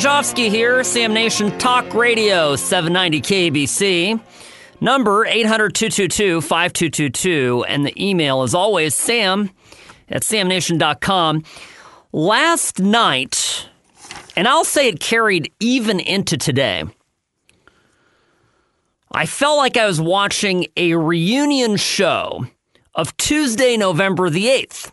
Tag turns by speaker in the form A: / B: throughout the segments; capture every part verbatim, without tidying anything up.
A: Wojcicki here, Sam Nation Talk Radio, seven ninety K B C. Number eight hundred, two two two, five two two two. And the email, as always, sam at sam nation dot com. Last night, and I'll say it carried even into today, I felt like I was watching a reunion show of Tuesday, November the eighth.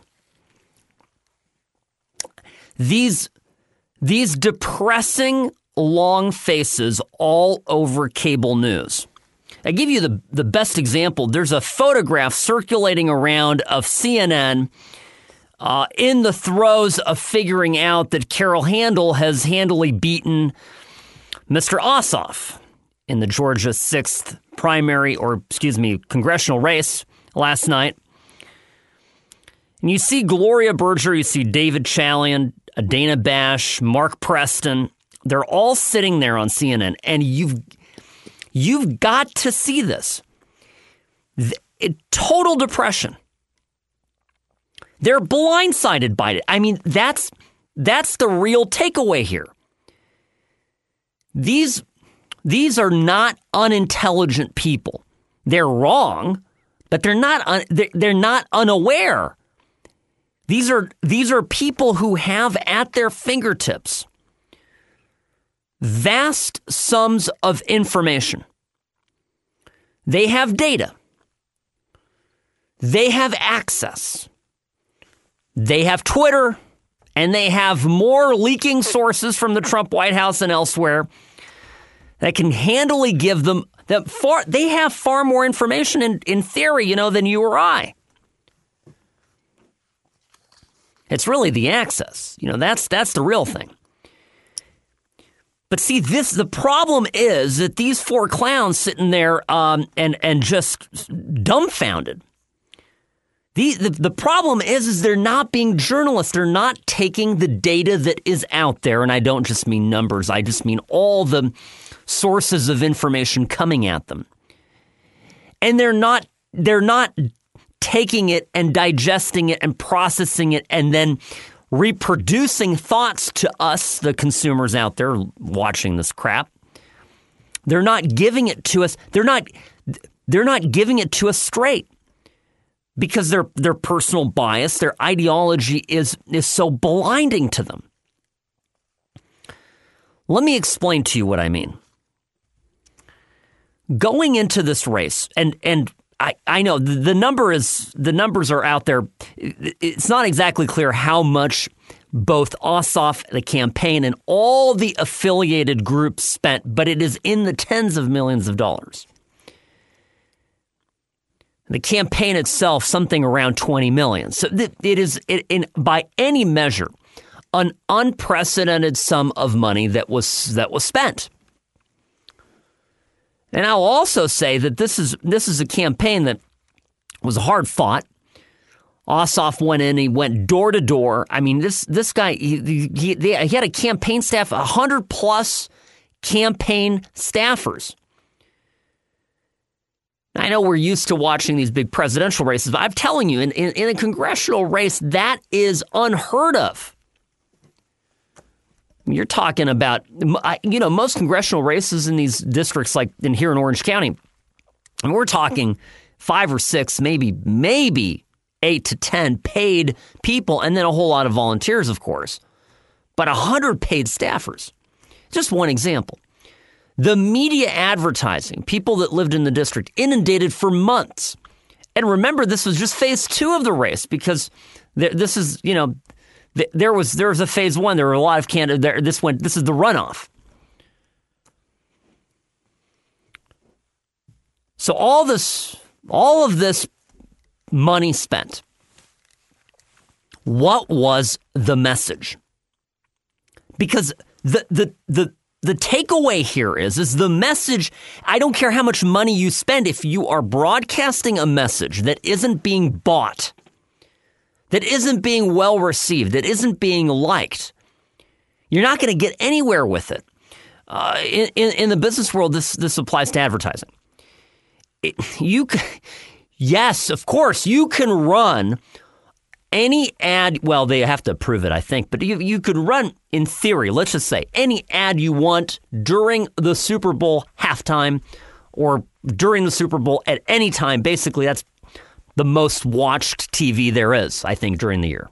A: These, these depressing, long faces all over cable news. I give you the, the best example. There's a photograph circulating around of C N N uh, in the throes of figuring out that Carol Handel has handily beaten Mister Ossoff in the Georgia sixth primary, or excuse me, congressional race last night. And you see Gloria Berger, you see David Chalian, Dana Bash, Mark Preston. They're all sitting there on C N N, and you've you've got to see this. The, it, total depression. They're blindsided by it. I mean, that's that's the real takeaway here. These these are not unintelligent people. They're wrong, but they're not un, they're, they're not unaware. These are these are people who have at their fingertips vast sums of information. They have data. They have access. They have Twitter, and they have more leaking sources from the Trump White House and elsewhere that can handily give them that far. They have far more information in, in theory, you know, than you or I. It's really the access. You know, that's that's the real thing. But see, this the problem is that these four clowns sitting there um, and and just dumbfounded. The, the the problem is is they're not being journalists. They're not taking the data that is out there, and I don't just mean numbers. I just mean all the sources of information coming at them, and they're not they're not. taking it and digesting it and processing it and then reproducing thoughts to us, the consumers out there watching this crap. They're not giving it to us. They're not they're not giving it to us straight because their their personal bias, their ideology is is so blinding to them. Let me explain to you what I mean. Going into this race, and and I, I know the, the number is the numbers are out there. It's not exactly clear how much both Ossoff, the campaign, and all the affiliated groups spent, but it is in the tens of millions of dollars. The campaign itself, something around twenty million. So it is, it, in by any measure, an unprecedented sum of money that was that was spent. And I'll also say that this is this is a campaign that was hard fought. Ossoff went in, he went door to door. I mean, this this guy, he, he, he had a campaign staff, one hundred plus campaign staffers. I know we're used to watching these big presidential races, but I'm telling you, in, in, in a congressional race, that is unheard of. You're talking about, you know, most congressional races in these districts, like in here in Orange County, and we're talking five or six, maybe, maybe eight to ten paid people, and then a whole lot of volunteers, of course. But a hundred paid staffers. Just one example. The media advertising, people that lived in the district, inundated for months. And remember, this was just phase two of the race because this is, you know, There was there was a phase one. There were a lot of candidates. There, this went. This is the runoff. So all this, all of this money spent. What was the message? Because the the the the takeaway here is is the message. I don't care how much money you spend if you are broadcasting a message that isn't being bought, that isn't being well received, that isn't being liked, you're not going to get anywhere with it. Uh, in, in, in the business world, this this applies to advertising. It, you, yes, of course, you can run any ad, well, they have to approve it, I think, but you, you could run, in theory, let's just say, any ad you want during the Super Bowl halftime or during the Super Bowl at any time. Basically, that's the most watched T V there is, I think, during the year.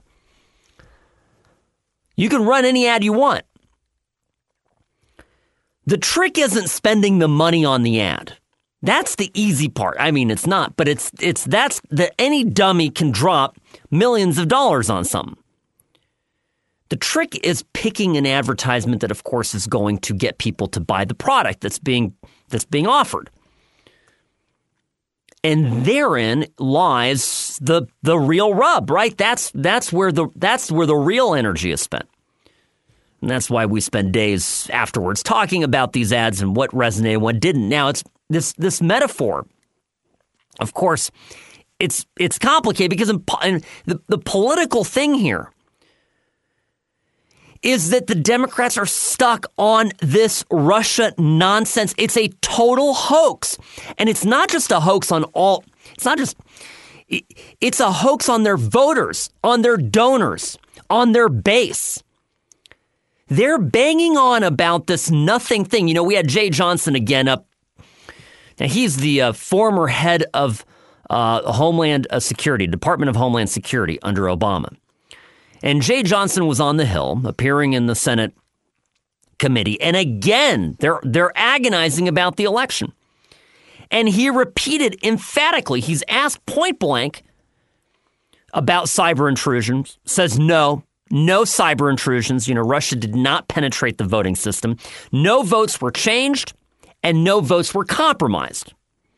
A: You can run any ad you want. The trick isn't spending the money on the ad. That's the easy part. I mean, it's not, but it's it's that's that any dummy can drop millions of dollars on something. The trick is picking an advertisement that, of course, is going to get people to buy the product that's being that's being offered. And therein lies the the real rub, right? That's that's where the that's where the real energy is spent. And that's why we spend days afterwards talking about these ads and what resonated and what didn't. Now, it's this this metaphor, of course, it's it's complicated because in, in the, the political thing here is that the Democrats are stuck on this Russia nonsense. It's a total hoax. And it's not just a hoax on all, it's not just, it's a hoax on their voters, on their donors, on their base. They're banging on about this nothing thing. You know, we had Jay Johnson again up. Now, he's the uh, former head of uh, Homeland Security, Department of Homeland Security under Obama. And Jay Johnson was on the Hill, appearing in the Senate committee. And again, they're they're agonizing about the election. And he repeated emphatically, he's asked point blank about cyber intrusions, says no. No cyber intrusions. You know, Russia did not penetrate the voting system. No votes were changed, and no votes were compromised.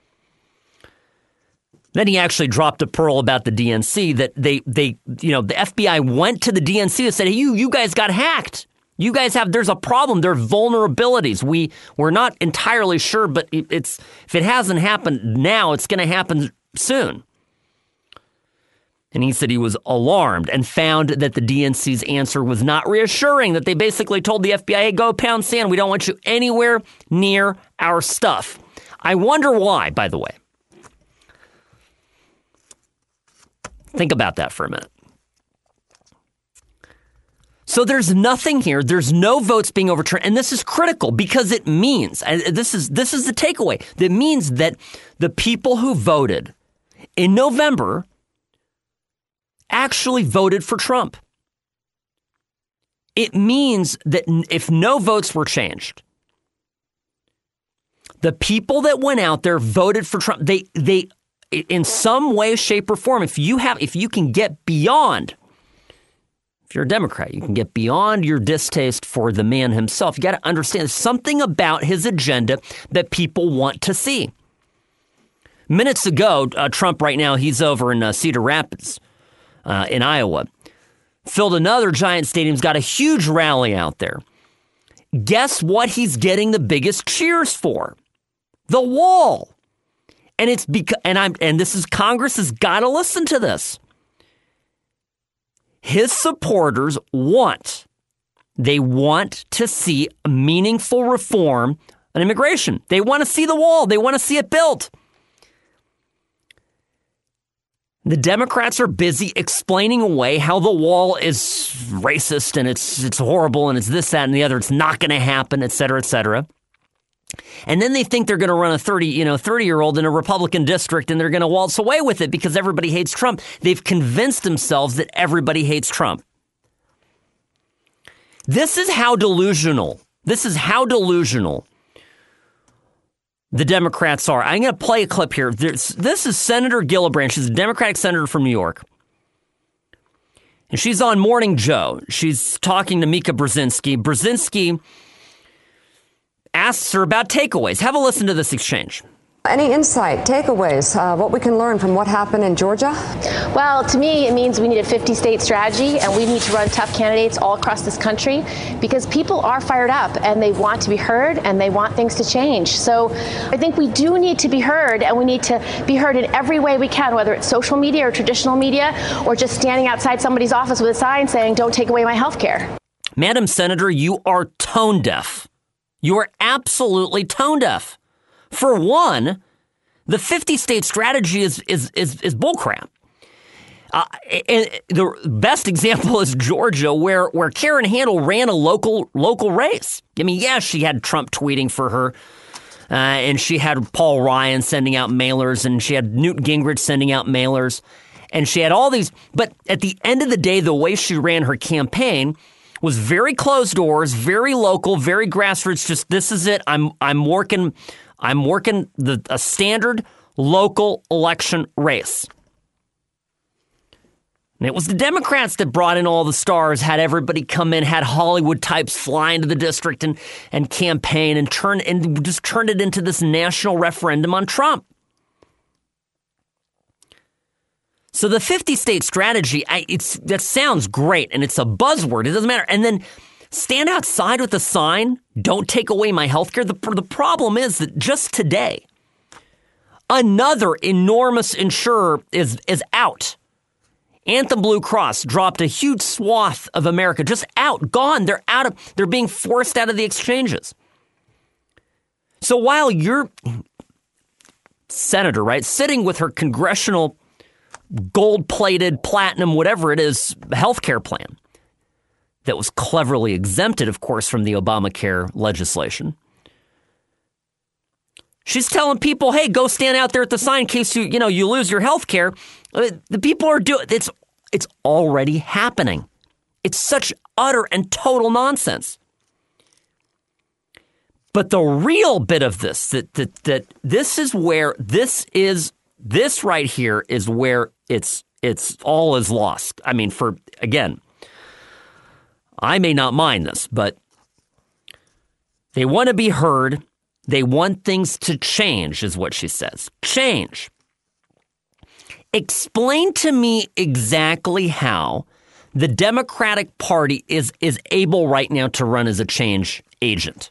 A: Then he actually dropped a pearl about the D N C that they, they, you know, the F B I went to the D N C and said, hey, you, you guys got hacked. You guys have, there's a problem. There are vulnerabilities. We, we're not entirely sure, but it's, if it hasn't happened now, it's going to happen soon. And he said he was alarmed and found that the D N C's answer was not reassuring, that they basically told the F B I, hey, go pound sand. We don't want you anywhere near our stuff. I wonder why, by the way. Think about that for a minute. So there's nothing here. There's no votes being overturned. And this is critical because it means, and this is this is the takeaway, that means that the people who voted in November actually voted for Trump. It means that if no votes were changed, the people that went out there voted for Trump. They they in some way, shape, or form, if you have if you can get beyond, if you're a Democrat, you can get beyond your distaste for the man himself. You got to understand something about his agenda that people want to see. Minutes ago, uh, Trump right now, he's over in uh, Cedar Rapids. Uh, in Iowa, filled another giant stadium, got a huge rally out there. Guess what he's getting the biggest cheers for? The wall. And it's because, and I'm, and this is, Congress has got to listen to this. His supporters want, they want to see a meaningful reform on immigration. They want to see the wall. They want to see it built. The Democrats are busy explaining away how the wall is racist and it's it's horrible and it's this, that, and the other. It's not going to happen, et cetera, et cetera. And then they think they're going to run a thirty, you know, thirty-year-old in a Republican district and they're going to waltz away with it because everybody hates Trump. They've convinced themselves that everybody hates Trump. This is how delusional. This is how delusional the Democrats are. I'm going to play a clip here. There's, this is Senator Gillibrand. She's a Democratic senator from New York. And she's on Morning Joe. She's talking to Mika Brzezinski. Brzezinski asks her about takeaways. Have a listen to this exchange.
B: Any insight, takeaways, uh, what we can learn from what happened in Georgia?
C: Well, to me, it means we need a fifty-state strategy, and we need to run tough candidates all across this country because people are fired up, and they want to be heard, and they want things to change. So I think we do need to be heard, and we need to be heard in every way we can, whether it's social media or traditional media, or just standing outside somebody's office with a sign saying, don't take away my health care.
A: Madam Senator, you are tone deaf. You are absolutely tone deaf. For one, the fifty-state strategy is is is, is bullcrap. Uh, and the best example is Georgia, where where Karen Handel ran a local local race. I mean, yeah, she had Trump tweeting for her, uh, and she had Paul Ryan sending out mailers, and she had Newt Gingrich sending out mailers, and she had all these. But at the end of the day, the way she ran her campaign was very closed doors, very local, very grassroots. Just this is it. I'm I'm working. I'm working the a standard local election race. And it was the Democrats that brought in all the stars, had everybody come in, had Hollywood types fly into the district and, and campaign and turn and just turned it into this national referendum on Trump. So the fifty-state strategy, I, it's that sounds great, and it's a buzzword. It doesn't matter. And then stand outside with a sign, don't take away my health care. The, the problem is that just today, another enormous insurer is is out. Anthem Blue Cross dropped a huge swath of America, just out, gone. They're out of, they're being forced out of the exchanges. So while your senator, right, sitting with her congressional gold-plated, platinum, whatever it is, healthcare plan that was cleverly exempted, of course, from the Obamacare legislation, she's telling people, hey, go stand out there at the sign in case you, you know, you lose your health care. The people are doing it's it's already happening. It's such utter and total nonsense. But the real bit of this, that that that this is where this is this right here is where it's it's all is lost. I mean, for again, I may not mind this, but they want to be heard. They want things to change, is what she says. Change. Explain to me exactly how the Democratic Party is, is able right now to run as a change agent.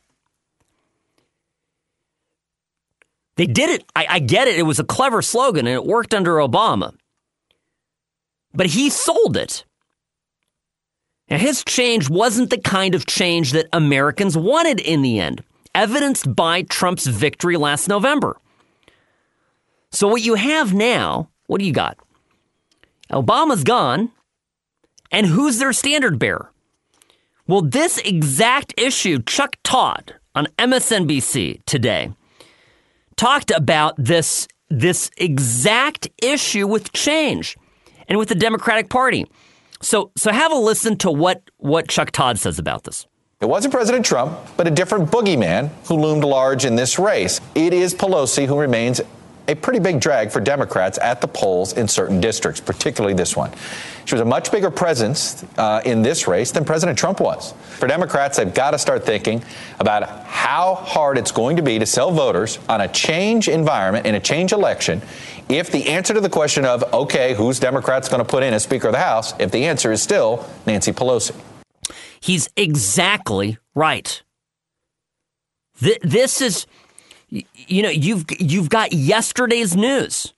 A: They did it. I, I get it. It was a clever slogan, and it worked under Obama. But he sold it. Now, his change wasn't the kind of change that Americans wanted in the end, evidenced by Trump's victory last November. So what you have now, what do you got? Obama's gone, and who's their standard bearer? Well, this exact issue, Chuck Todd on M S N B C today talked about this, this exact issue with change and with the Democratic Party. So, so have a listen to what, what Chuck Todd says about this.
D: It wasn't President Trump, but a different boogeyman who loomed large in this race. It is Pelosi who remains a pretty big drag for Democrats at the polls in certain districts, particularly this one. She was a much bigger presence uh, in this race than President Trump was. For Democrats, they've got to start thinking about how hard it's going to be to sell voters on a change environment in a change election if the answer to the question of, okay, who's Democrats going to put in as Speaker of the House, if the answer is still Nancy Pelosi.
A: He's exactly right. Th- this is, you know, you've you've got yesterday's news.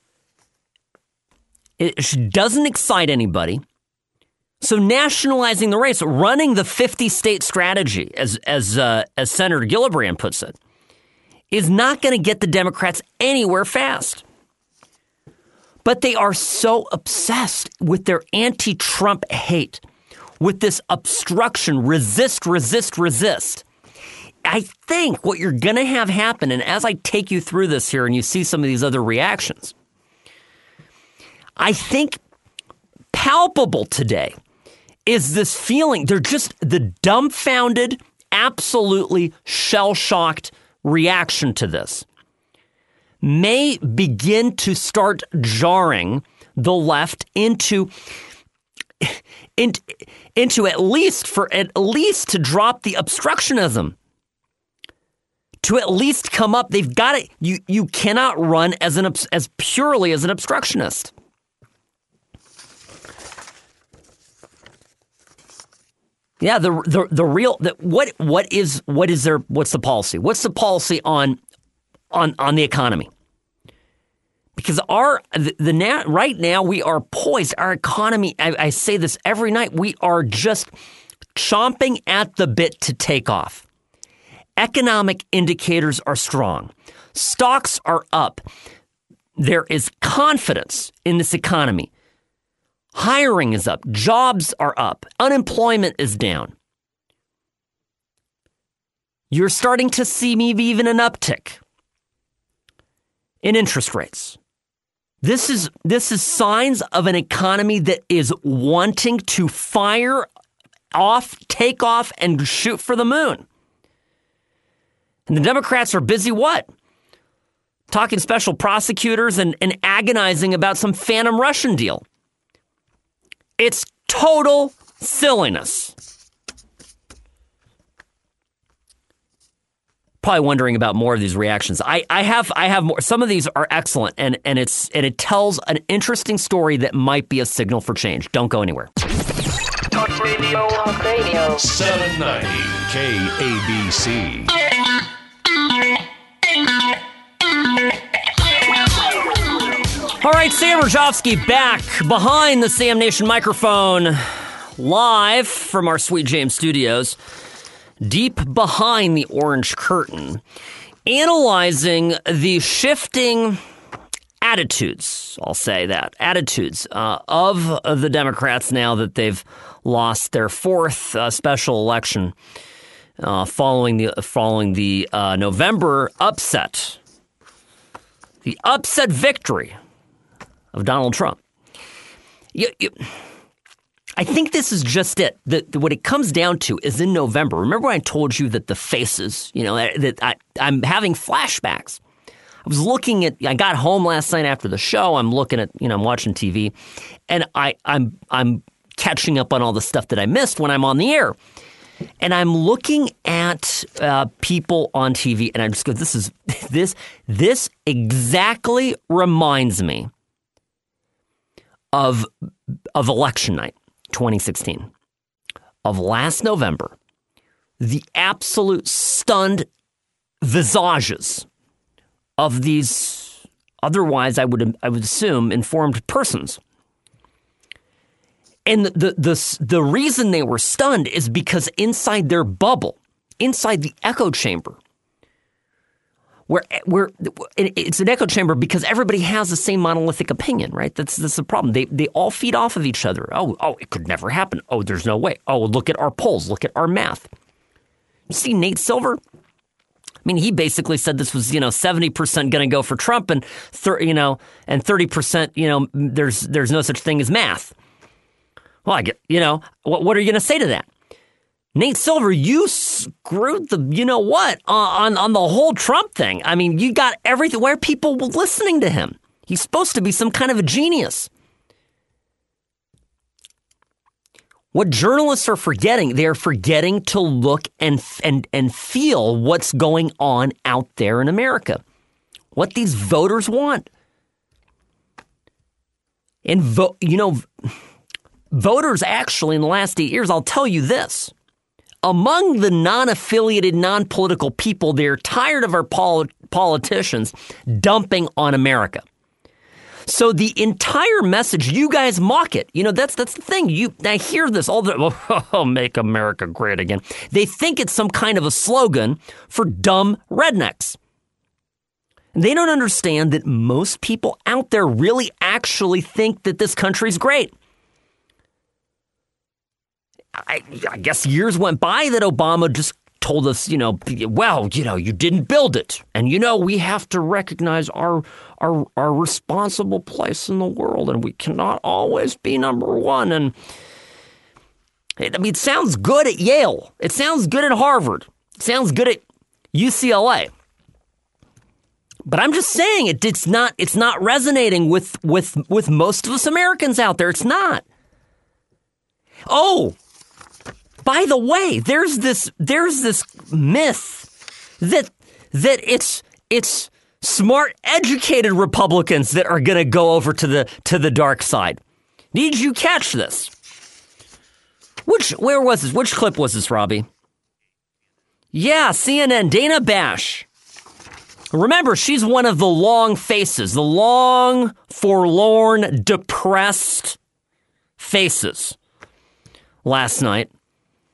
A: It doesn't excite anybody. So nationalizing the race, running the fifty-state strategy, as as uh, as Senator Gillibrand puts it, is not going to get the Democrats anywhere fast. But they are so obsessed with their anti-Trump hate, with this obstruction, resist, resist, resist. I think what you're going to have happen, and as I take you through this here and you see some of these other reactions, I think palpable today is this feeling. They're just the dumbfounded, absolutely shell-shocked reaction to this may begin to start jarring the left into, into, into at least for at least to drop the obstructionism. To at least come up, they've got it. You you cannot run as an as purely as an obstructionist. Yeah, the the the real the, what what is what is their what's the policy? What's the policy on on on the economy? Because our the, the now right now we are poised. Our economy, I, I say this every night, we are just chomping at the bit to take off. Economic indicators are strong. Stocks are up. There is confidence in this economy. Hiring is up. Jobs are up. Unemployment is down. You're starting to see maybe even an uptick in interest rates. This is this is signs of an economy that is wanting to fire off, take off, and shoot for the moon. And the Democrats are busy what? Talking special prosecutors and, and agonizing about some phantom Russian deal. It's total silliness. Probably wondering about more of these reactions. I, I have I have more. Some of these are excellent, and, and it's and it tells an interesting story that might be a signal for change. Don't go anywhere.
E: Talk Radio. Talk Radio.
F: seven ninety K A B C.
A: All right, Sam Rajovsky back behind the Sam Nation microphone, live from our Sweet James studios, deep behind the orange curtain, analyzing the shifting attitudes, I'll say that, attitudes uh, of the Democrats now that they've lost their fourth uh, special election uh, following the following the uh, November upset, the upset victory of Donald Trump. You, you, I think this is just it. The, the, what it comes down to is in November. Remember when I told you that the faces, you know, that I, I'm having flashbacks. I was looking at, I got home last night after the show. I'm looking at, you know, I'm watching T V, and I, I'm, I'm catching up on all the stuff that I missed when I'm on the air. And I'm looking at uh, people on T V, and I just go, this is, this, this exactly reminds me of, of election night, twenty sixteen, of last November, the absolute stunned visages of these otherwise, I would I would assume, informed persons. And the, the the the reason they were stunned is because inside their bubble, inside the echo chamber, where where it's an echo chamber because everybody has the same monolithic opinion, right? That's that's the problem. They they all feed off of each other. Oh oh, it could never happen. Oh, there's no way. Oh, look at our polls. Look at our math. You see Nate Silver? I mean, he basically said this was, you know, seventy percent going to go for Trump and, thir- you know, and thirty percent, you know, there's there's no such thing as math. Well, I get, you know, what, what are you going to say to that? Nate Silver, you screwed the, you know what, on, on the whole Trump thing. I mean, you got everything where people were listening to him. He's supposed to be some kind of a genius. What journalists are forgetting, they're forgetting to look and and and feel what's going on out there in America, what these voters want. And vote, you know, voters actually in the last eight years, I'll tell you this, among the non-affiliated, non-political people, they're tired of our pol- politicians dumping on America. So the entire message, you guys mock it. You know, that's that's the thing. You I hear this all the oh, make America great again. They think it's some kind of a slogan for dumb rednecks. And they don't understand that most people out there really actually think that this country's great. I, I guess years went by that Obama just told us, you know, well, you know, you didn't build it. And, you know, we have to recognize our, our, our responsible place in the world. And we cannot always be number one. And I mean, it sounds good at Yale. It sounds good at Harvard. It sounds good at U C L A. But I'm just saying it, it's not, it's not resonating with, with, with most of us Americans out there. It's not. Oh, by the way, there's this there's this myth that that it's it's smart, educated Republicans that are going to go over to the to the dark side. Did you catch this? Which where was this? Which clip was this, Robbie? Yeah, C N N, Dana Bash. Remember, she's one of the long faces, the long, forlorn, depressed faces last night.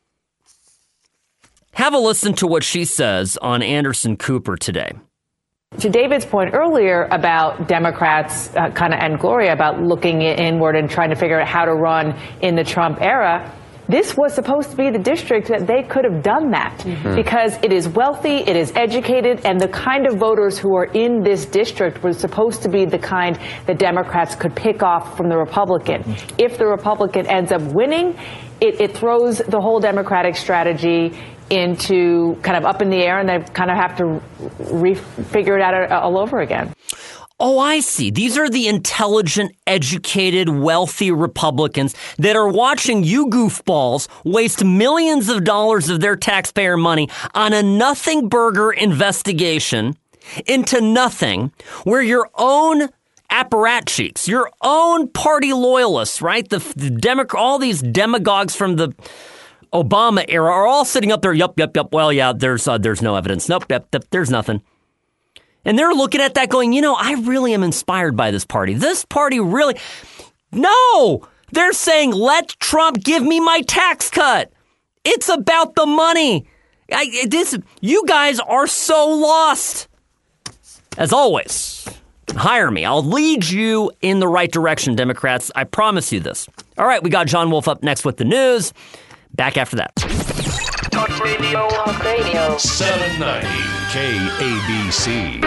A: Have a listen to what she says on Anderson Cooper today.
G: To David's point earlier about Democrats uh, kind of and Gloria about looking inward and trying to figure out how to run in the Trump era, this was supposed to be the district that they could have done that mm-hmm. because it is wealthy, it is educated, and the kind of voters who are in this district was supposed to be the kind that Democrats could pick off from the Republican. Mm-hmm. If the Republican ends up winning, it, it throws the whole Democratic strategy into kind of up in the air, and they kind of have to re-figure it out all over again.
A: Oh, I see. These are the intelligent, educated, wealthy Republicans that are watching you goofballs waste millions of dollars of their taxpayer money on a nothing burger investigation into nothing, where your own apparatchiks, your own party loyalists, right? The, the Demo- all these demagogues from the Obama era are all sitting up there. Yup, yup, yup. Well, yeah, there's uh, there's no evidence. Nope, yep, yep, there's nothing. And they're looking at that going, you know, I really am inspired by this party. This party really. No, they're saying, let Trump give me my tax cut. It's about the money. I, this, you guys are so lost. As always, hire me. I'll lead you in the right direction, Democrats. I promise you this. All right, we got John Wolf up next with the news. Back after that.
E: Talk Radio. Talk Radio.
F: seven ninety K A B C.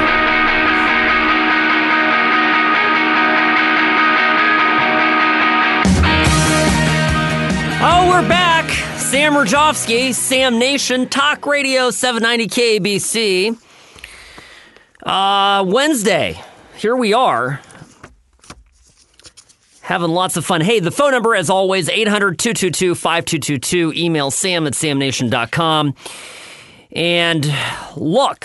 A: Oh, we're back. Sam Rajovsky, Sam Nation, Talk Radio, seven ninety K A B C. Uh, Wednesday. Here we are. Having lots of fun. Hey, the phone number, as always, eight hundred, two two two, five two two two. Email sam at sam nation dot com. And look,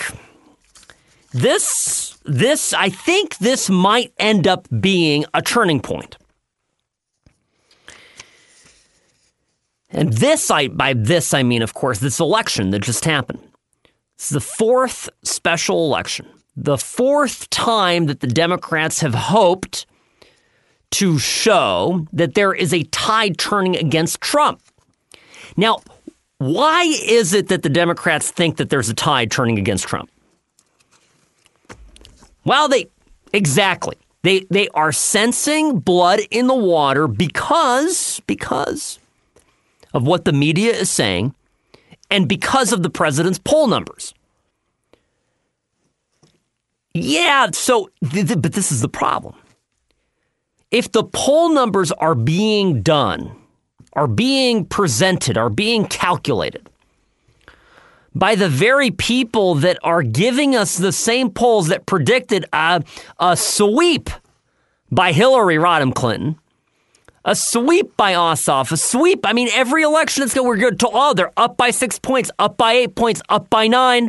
A: this, this, I think this might end up being a turning point. And this, I by this, I mean, of course, this election that just happened. It's the fourth special election. The fourth time that the Democrats have hoped to show that there is a tide turning against Trump. Now, why is it that the Democrats think that there's a tide turning against Trump? Well, they exactly. They they are sensing blood in the water because because of what the media is saying and because of the president's poll numbers. Yeah, so th- th- but this is the problem. If the poll numbers are being done, are being presented, are being calculated by the very people that are giving us the same polls that predicted a, a sweep by Hillary Rodham Clinton, a sweep by Ossoff, a sweep. I mean, every election it's going, we're good to, oh, they're up by six points, up by eight points, up by nine.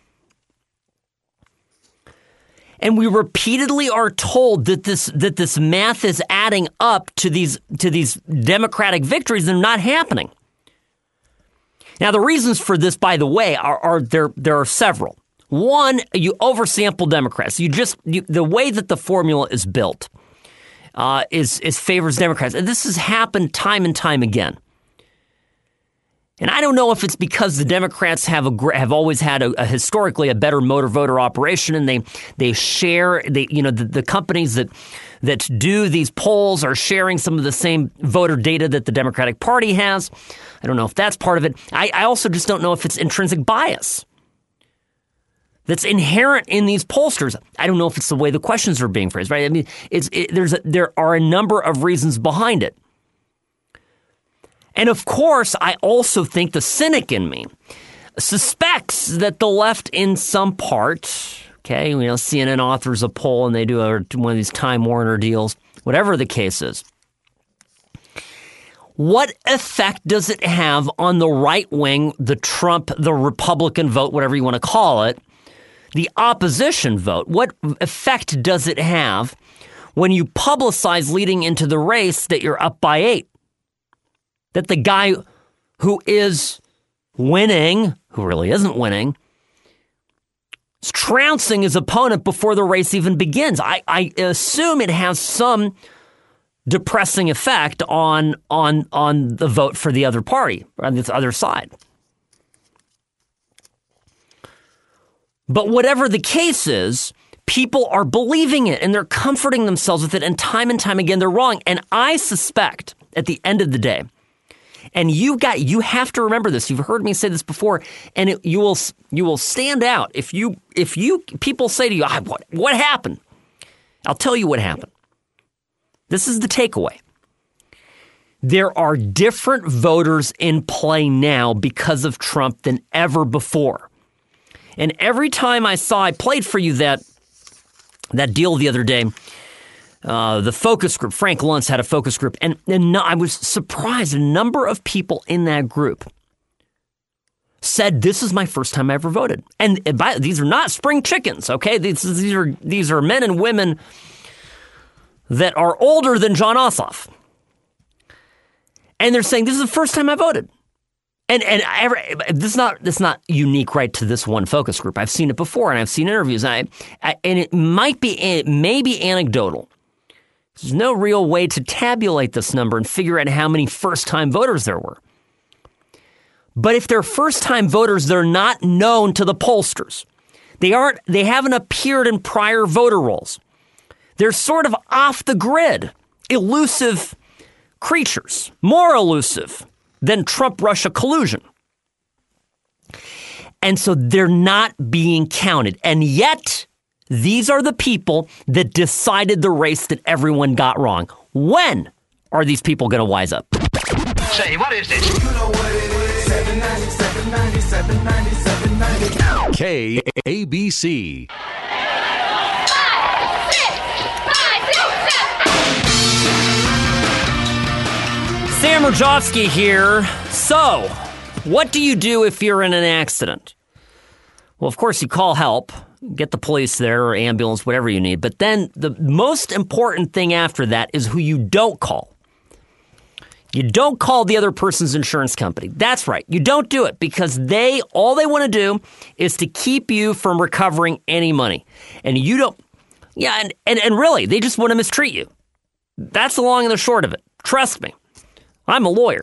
A: And we repeatedly are told that this that this math is adding up to these to these Democratic victories and not happening. Now, the reasons for this, by the way, are, are there there are several. One, you oversample Democrats. You just you, the way that the formula is built uh, is is favors Democrats, and this has happened time and time again. And I don't know if it's because the Democrats have a, have always had a, a historically a better motor voter operation, and they they share they you know the, the companies that that do these polls are sharing some of the same voter data that the Democratic Party has. I don't know if that's part of it. I, I also just don't know if it's intrinsic bias that's inherent in these pollsters. I don't know if it's the way the questions are being phrased. Right? I mean, it's it, there's a, there are a number of reasons behind it. And of course, I also think the cynic in me suspects that the left in some part, okay, you know, C N N authors a poll and they do a, one of these Time Warner deals, whatever the case is. What effect does it have on the right wing, the Trump, the Republican vote, whatever you want to call it, the opposition vote? What effect does it have when you publicize leading into the race that you're up by eight? That the guy who is winning, who really isn't winning, is trouncing his opponent before the race even begins. I, I assume it has some depressing effect on, on, on the vote for the other party, on the other side. But whatever the case is, people are believing it and they're comforting themselves with it. And time and time again, they're wrong. And I suspect at the end of the day, and you got you have to remember this. You've heard me say this before, and it, you will you will stand out if you if you people say to you, ah, "What what happened?" I'll tell you what happened. This is the takeaway. There are different voters in play now because of Trump than ever before. And every time I saw, I played for you that that deal the other day. Uh, the focus group, Frank Luntz had a focus group, and, and no, I was surprised. A number of people in that group said, "This is my first time I ever voted." And, and by, these are not spring chickens, okay? These, these are these are men and women that are older than Jon Ossoff, and they're saying, "This is the first time I voted." And and I, this is not this is not unique, right, to this one focus group. I've seen it before, and I've seen interviews, and, I, I, and it might be it may be anecdotal. There's no real way to tabulate this number and figure out how many first-time voters there were. But if they're first-time voters, they're not known to the pollsters. They aren't. They haven't appeared in prior voter rolls. They're sort of off the grid, elusive creatures, more elusive than Trump-Russia collusion. And so they're not being counted. And yet, these are the people that decided the race that everyone got wrong. When are these people going to wise up?
E: Say, what is this?
F: K A B C.
A: Sam Rajovsky here. So, what do you do if you're in an accident? Well, of course, you call help, get the police there or ambulance, whatever you need. But then the most important thing after that is who you don't call. You don't call the other person's insurance company. That's right. You don't do it because they all they want to do is to keep you from recovering any money. And you don't. Yeah, and, and, and really, they just want to mistreat you. That's the long and the short of it. Trust me. I'm a lawyer.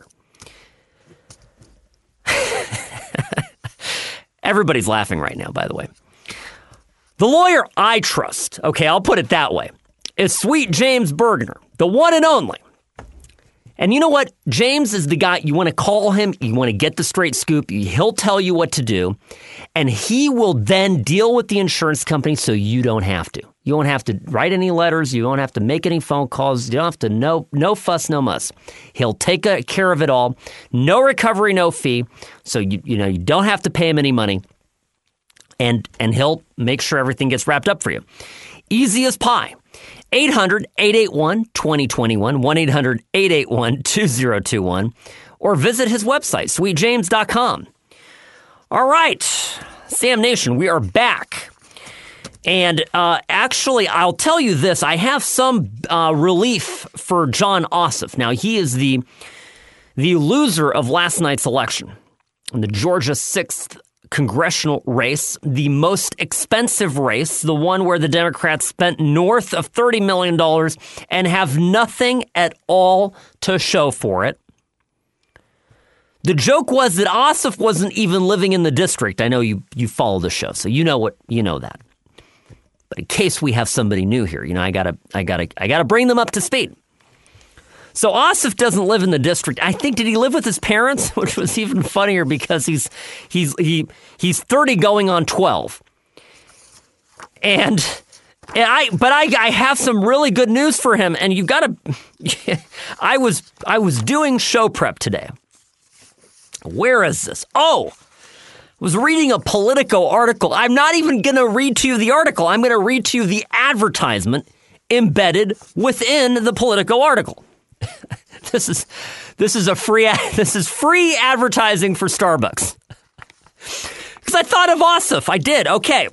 A: Everybody's laughing right now, by the way. The lawyer I trust, okay, I'll put it that way, is Sweet James Bergener, the one and only. And you know what? James is the guy, you want to call him, you want to get the straight scoop, he'll tell you what to do, and he will then deal with the insurance company so you don't have to. You don't have to write any letters, you don't have to make any phone calls, you don't have to, no, no fuss, no muss. He'll take care of it all, no recovery, no fee, so you, you know, you don't have to pay him any money, and, and he'll make sure everything gets wrapped up for you. Easy as pie. eight hundred, eight eight one, two zero two one, one eight hundred, eight eight one, two zero two one, or visit his website, sweet james dot com. All right, Sam Nation, we are back. And uh, actually, I'll tell you this, I have some uh, relief for Jon Ossoff. Now, he is the, the loser of last night's election in the Georgia sixth congressional race, the most expensive race, the one where the Democrats spent north of thirty million dollars and have nothing at all to show for it. The joke was that Ossoff wasn't even living in the district. I know you you follow the show, so you know what you know that. But in case we have somebody new here, you know, I gotta I gotta I gotta bring them up to speed. So Ossoff doesn't live in the district. I think, did he live with his parents? Which was even funnier because he's he's he he's thirty going on twelve. And, and I but I I have some really good news for him. And you've got to I was I was doing show prep today. Where is this? Oh, I was reading a Politico article. I'm not even going to read to you the article. I'm going to read to you the advertisement embedded within the Politico article. This is this is a free this is free advertising for Starbucks. Because I thought of Ossoff. I did. Okay.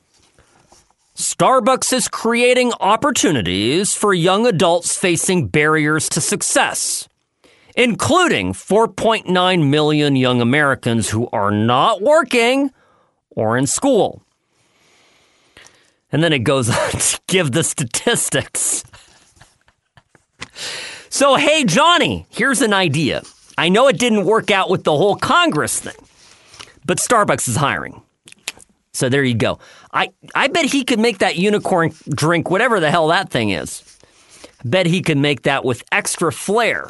A: Starbucks is creating opportunities for young adults facing barriers to success, including four point nine million young Americans who are not working or in school. And then it goes on to give the statistics. So, hey, Johnny, here's an idea. I know it didn't work out with the whole Congress thing, but Starbucks is hiring. So there you go. I, I bet he could make that unicorn drink, whatever the hell that thing is. I bet he could make that with extra flair.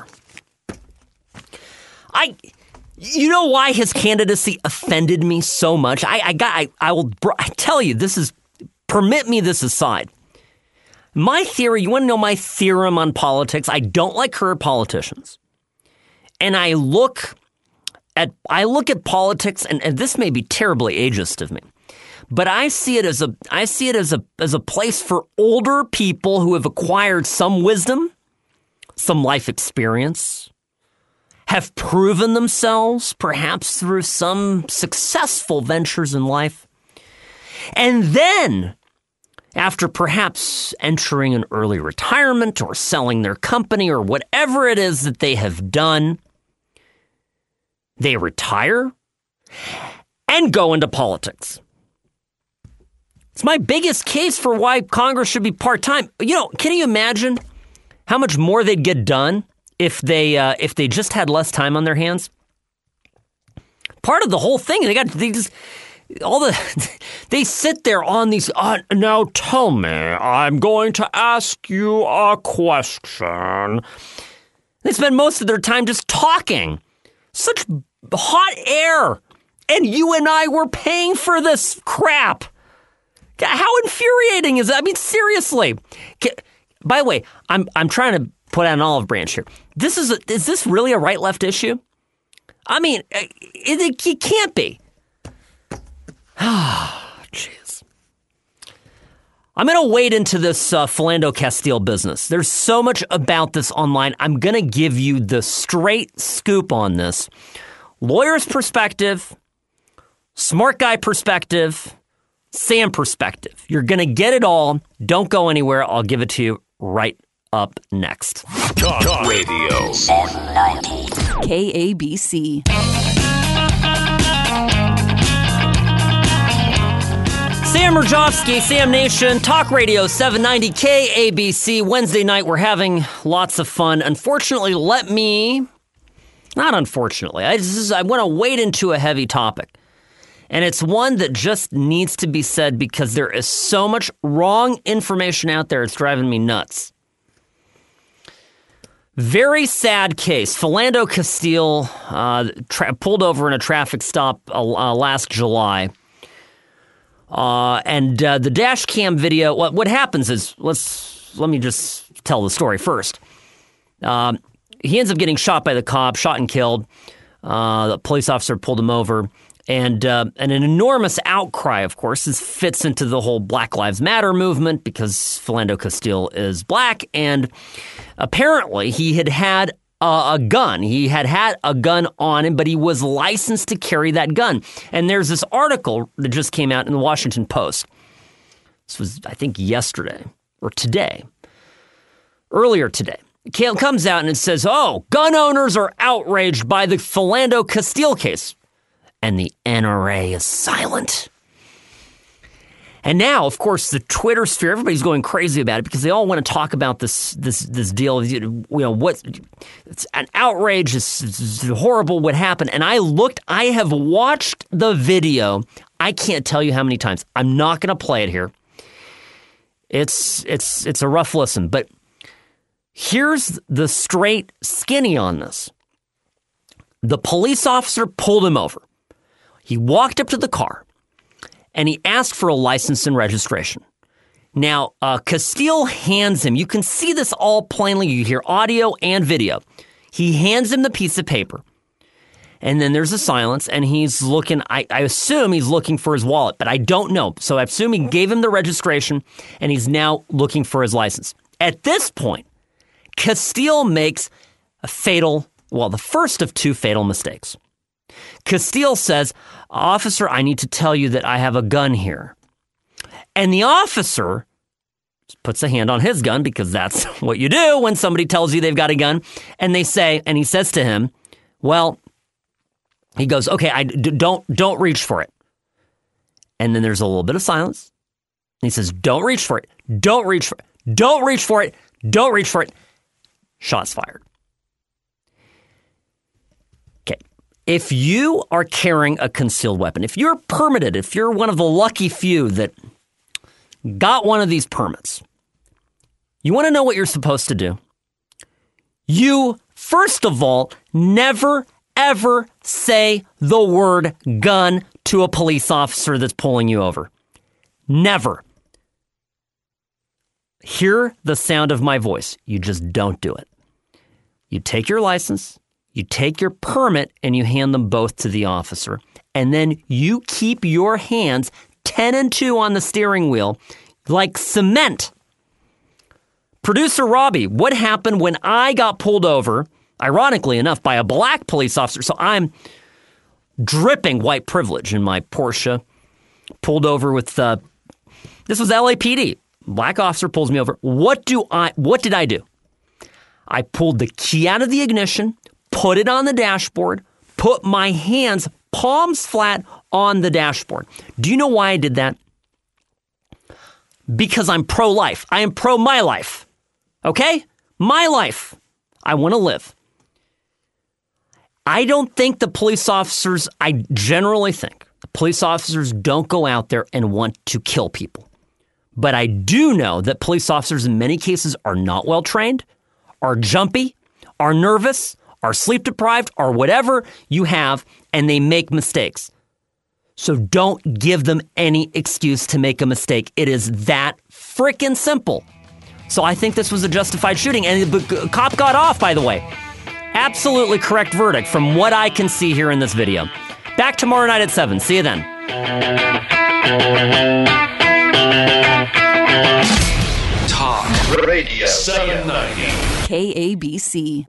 A: I, you know why his candidacy offended me so much? I, I got, I, I will I tell you, this is, permit me this aside. My theory, you want to know my theorem on politics? I don't like career politicians. And I look at, I look at politics, and, and this may be terribly ageist of me, but I see it as a, I see it as a, as a place for older people who have acquired some wisdom, some life experience, have proven themselves perhaps through some successful ventures in life. And then, after perhaps entering an early retirement or selling their company or whatever it is that they have done, they retire and go into politics. It's my biggest case for why Congress should be part-time. You know, can you imagine how much more they'd get done if they uh, if they just had less time on their hands? Part of the whole thing, they got they just all the they sit there on these. Uh, now tell me, I'm going to ask you a question. They spend most of their time just talking. Such hot air, and you and I were paying for this crap. How infuriating is that? I mean, seriously. By the way, I'm I'm trying to put out an olive branch here. This is a, is this really a right-left issue? I mean, it, it, it can't be. Ah, jeez. I'm going to wade into this uh, Philando Castile business. There's so much about this online. I'm going to give you the straight scoop on this. Lawyer's perspective, smart guy perspective, Sam perspective. You're going to get it all. Don't go anywhere. I'll give it to you right up next.
F: Talk, Talk Radio.
H: K A B C.
A: Sam Rajovsky, Sam Nation, Talk Radio seven ninety K A B C. Wednesday night, we're having lots of fun. Unfortunately, let me, not unfortunately, I, just, I want to wade into a heavy topic. And it's one that just needs to be said because there is so much wrong information out there. It's driving me nuts. Very sad case. Philando Castile uh, tra- pulled over in a traffic stop uh, uh, last July. Uh, and uh, the dash cam video, what, what happens is, let's let me just tell the story first. Um, he ends up getting shot by the cop, shot and killed. Uh, the police officer pulled him over. And uh, and an enormous outcry, of course, is, fits into the whole Black Lives Matter movement because Philando Castile is black. And apparently he had had a, a gun. He had had a gun on him, but he was licensed to carry that gun. And there's this article that just came out in the Washington Post. This was, I think, yesterday or today, earlier today. It comes out and it says, oh, gun owners are outraged by the Philando Castile case. And the N R A is silent. And now, of course, the Twitter sphere, everybody's going crazy about it because they all want to talk about this this this deal. You know, what? It's an outrage. It's, it's horrible what happened. And I looked, I have watched the video. I can't tell you how many times. I'm not going to play it here. It's it's it's a rough listen, but here's the straight skinny on this. The police officer pulled him over. He walked up to the car, and he asked for a license and registration. Now, uh, Castile hands him, you can see this all plainly, you hear audio and video. He hands him the piece of paper, and then there's a silence, and he's looking, I, I assume he's looking for his wallet, but I don't know. So I assume he gave him the registration, and he's now looking for his license. At this point, Castile makes a fatal, well, the first of two fatal mistakes. Castile says, officer, I need to tell you that I have a gun here. And the officer puts a hand on his gun because that's what you do when somebody tells you they've got a gun. And they say, and he says to him, well, he goes, okay, I d- don't, don't reach for it. And then there's a little bit of silence. And he says, don't reach for it. Don't reach for it. Don't reach for it. Don't reach for it. Shots fired. If you are carrying a concealed weapon, if you're permitted, if you're one of the lucky few that got one of these permits, you want to know what you're supposed to do? You, first of all, never, ever say the word gun to a police officer that's pulling you over. Never. Hear the sound of my voice. You just don't do it. You take your license, you take your permit, and you hand them both to the officer. And then you keep your hands ten and two on the steering wheel like cement. Producer Robbie, what happened when I got pulled over, ironically enough, by a black police officer? So I'm dripping white privilege in my Porsche, pulled over with, uh, this was L A P D. Black officer pulls me over. What do I, what did I do? I pulled the key out of the ignition, put it on the dashboard, put my hands palms flat on the dashboard. Do you know why I did that? Because I'm pro-life. I am pro-my life. Okay? My life. I want to live. I don't think the police officers, I generally think, the police officers don't go out there and want to kill people. But I do know that police officers in many cases are not well trained, are jumpy, are nervous, are sleep deprived, or whatever you have, and they make mistakes. So don't give them any excuse to make a mistake. It is that freaking simple. So I think this was a justified shooting, and the cop got off, by the way. Absolutely correct verdict from what I can see here in this video. Back tomorrow night at seven. See you then.
F: Talk Radio seven ninety.
H: K A B C.